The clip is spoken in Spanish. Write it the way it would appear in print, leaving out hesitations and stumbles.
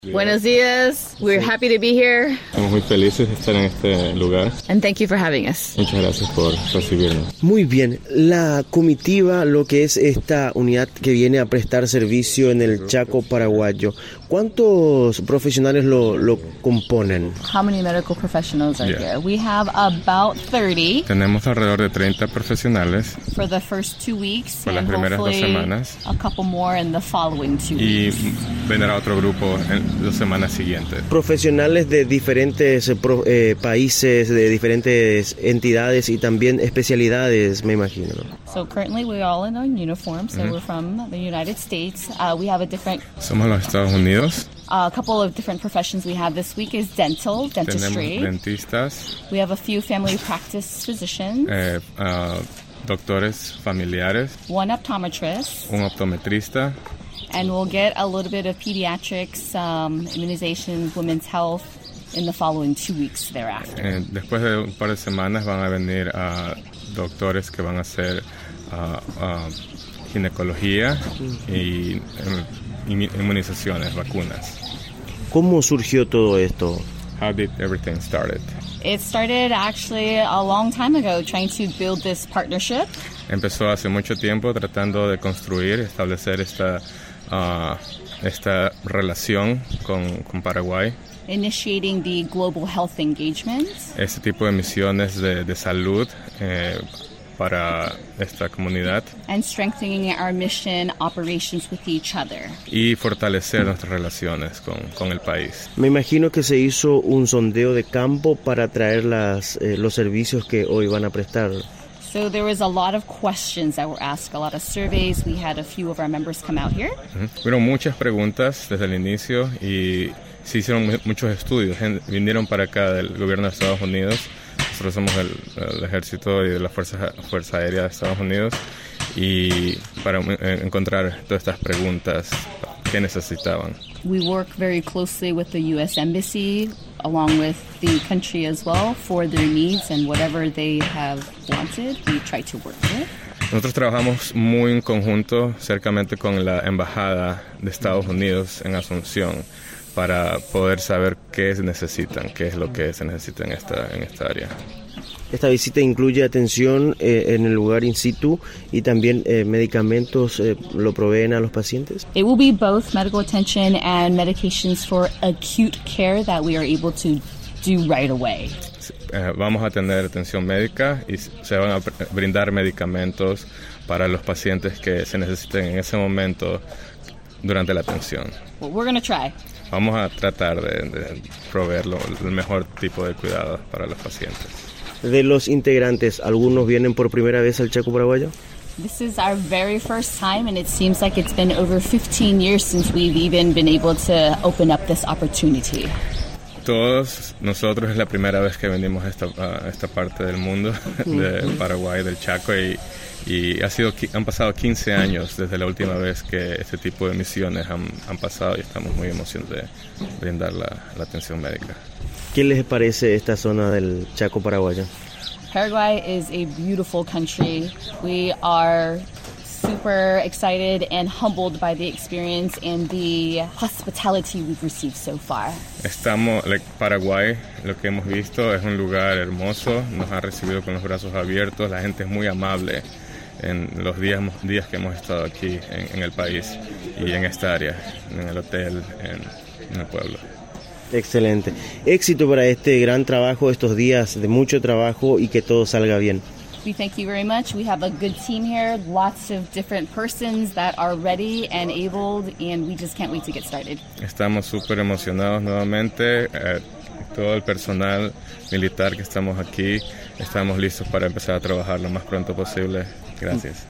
Buenos días. We're happy to be here. Estamos muy felices de estar en este lugar. And thank you for having us. Muchas gracias por recibirnos. Muy bien. La comitiva, lo que es esta unidad que viene a prestar servicio en el Chaco paraguayo, ¿cuántos profesionales lo componen? How many medical professionals are here? We have about 30. Tenemos alrededor de 30 profesionales. For the first 2 weeks. Por las primeras 2 semanas. A couple more in the following 2 weeks. Y vendrá otro grupo en 2 semanas siguientes. Profesionales de diferentes países, de diferentes entidades y también especialidades, me imagino. So currently we're all in our uniform, so we're from the United States. We have a different... Somos los Estados Unidos. A couple of different professions we have this week is dentistry. Tenemos dentistas. We have a few family practice physicians. Doctores familiares. One optometrist. Un optometrista. And we'll get a little bit of pediatrics, immunizations, women's health in the following 2 weeks thereafter. Después de un par de semanas van a venir doctores que van a hacer ginecología y inmunizaciones, vacunas. ¿Cómo surgió todo esto? How did everything started? It started actually a long time ago, trying to build this partnership. Empezó hace mucho tiempo tratando de construir, establecer esta relación con Paraguay. Initiating the global health engagement. Este tipo de misiones de salud para esta comunidad. And strengthening our mission operations with each other. Y fortalecer nuestras relaciones con el país. Me imagino que se hizo un sondeo de campo para traer los servicios que hoy van a prestar. So there was a lot of questions that were asked, a lot of surveys. We had a few of our members come out here. Fueron muchas preguntas desde el inicio y se hicieron muchos estudios. Vinieron para acá del gobierno de Estados Unidos. Nosotros somos el ejército y de la Fuerza Aérea de Estados Unidos. Y para encontrar todas estas preguntas que necesitaban. We work very closely with the U.S. Embassy, along with the country as well, for their needs and whatever they have wanted, we try to work with. Nosotros trabajamos muy en conjunto, cercamente con la Embajada de Estados Unidos en Asunción, para poder saber qué necesitan, qué es lo que se necesita en esta área. Esta visita incluye atención en el lugar in situ y también medicamentos lo proveen a los pacientes. It will be both medical attention and medications for acute care that we are able to do right away. Vamos a tener atención médica y se van a brindar medicamentos para los pacientes que se necesiten en ese momento durante la atención. Well, we're going to try. Vamos a tratar de proveer el mejor tipo de cuidados para los pacientes. De los integrantes, ¿algunos vienen por primera vez al Chaco paraguayo? This is our very first time, and it seems like it's been over 15 years since we've even been able to open up this opportunity. Todos nosotros es la primera vez que venimos a esta parte del mundo, de Paraguay, del Chaco, y han pasado 15 años desde la última vez que este tipo de misiones han pasado y estamos muy emocionados de brindar la atención médica. ¿Qué les parece esta zona del Chaco paraguayo? Paraguay is a beautiful country. We are super excited and humbled by the experience and the hospitality we've received so far. Paraguay, lo que hemos visto es un lugar hermoso, nos ha recibido con los brazos abiertos, la gente es muy amable en los días que hemos estado aquí en el país y en esta área, en el hotel, en el pueblo. Excelente. Éxito para este gran trabajo, estos días de mucho trabajo y que todo salga bien. We thank you very much. We have a good team here, lots of different persons that are ready and able, and we just can't wait to get started. Estamos súper emocionados nuevamente. Todo el personal militar que estamos aquí, estamos listos para empezar a trabajar lo más pronto posible. Gracias.